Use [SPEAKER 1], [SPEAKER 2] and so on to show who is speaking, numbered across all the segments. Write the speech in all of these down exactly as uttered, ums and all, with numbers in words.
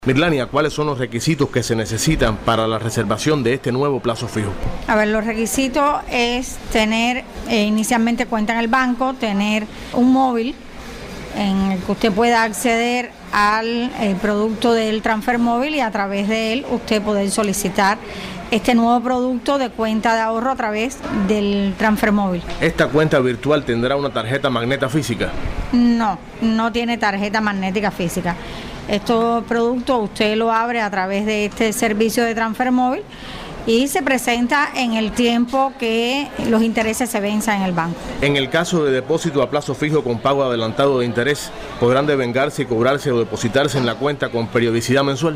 [SPEAKER 1] Mirlania, ¿cuáles son los requisitos que se necesitan para la reservación de este nuevo plazo fijo?
[SPEAKER 2] A ver, los requisitos es tener eh, inicialmente cuenta en el banco, tener un móvil en el que usted pueda acceder al eh, producto del transfer móvil y a través de él usted poder solicitar este nuevo producto de cuenta de ahorro a través del transfer móvil.
[SPEAKER 1] ¿Esta cuenta virtual tendrá una tarjeta magnética física?
[SPEAKER 2] No, no tiene tarjeta magnética física. Estos productos usted lo abre a través de este servicio de transfer móvil y se presenta en el tiempo que los intereses se venzan en el banco.
[SPEAKER 1] En el caso de depósito a plazo fijo con pago adelantado de interés, ¿podrán devengarse y cobrarse o depositarse en la cuenta con periodicidad mensual?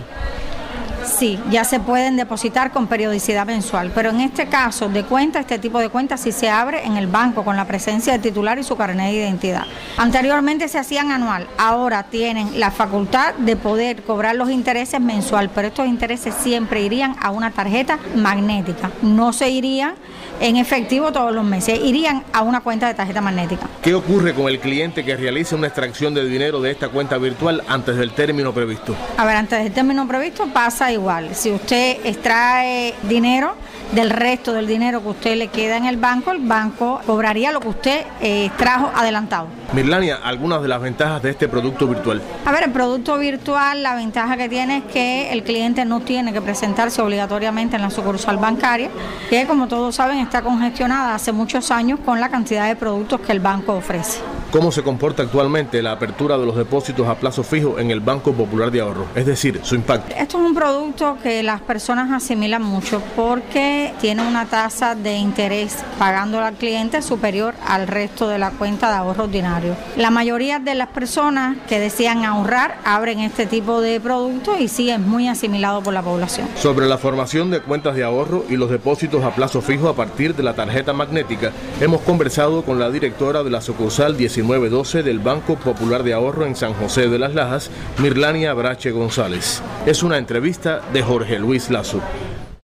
[SPEAKER 2] Sí, ya se pueden depositar con periodicidad mensual, pero en este caso de cuenta, este tipo de cuenta sí se abre en el banco con la presencia del titular y su carnet de identidad. Anteriormente se hacían anual, ahora tienen la facultad de poder cobrar los intereses mensual, pero estos intereses siempre irían a una tarjeta magnética, no se irían en efectivo todos los meses, irían a una cuenta de tarjeta magnética.
[SPEAKER 1] ¿Qué ocurre con el cliente que realice una extracción de dinero de esta cuenta virtual antes del término previsto?
[SPEAKER 2] A ver, antes del término previsto pasa igual. Si usted extrae dinero del resto del dinero que usted le queda en el banco, el banco cobraría lo que usted eh, extrajo adelantado.
[SPEAKER 1] Mirlania, algunas de las ventajas de este producto virtual.
[SPEAKER 2] A ver, el producto virtual, la ventaja que tiene es que el cliente no tiene que presentarse obligatoriamente en la sucursal bancaria, que como todos saben está congestionada hace muchos años con la cantidad de productos que el banco ofrece.
[SPEAKER 1] ¿Cómo se comporta actualmente la apertura de los depósitos a plazo fijo en el Banco Popular de Ahorro? Es decir, su impacto.
[SPEAKER 2] Esto es un producto que las personas asimilan mucho porque tiene una tasa de interés pagándole al cliente superior al resto de la cuenta de ahorro ordinario. La mayoría de las personas que desean ahorrar abren este tipo de productos y sí es muy asimilado por la población.
[SPEAKER 1] Sobre la formación de cuentas de ahorro y los depósitos a plazo fijo a partir de la tarjeta magnética, hemos conversado con la directora de la sucursal diecinueve doce del Banco Popular de Ahorro en San José de las Lajas, Mirlania Brache González. Es una entrevista de Jorge Luis Lazo.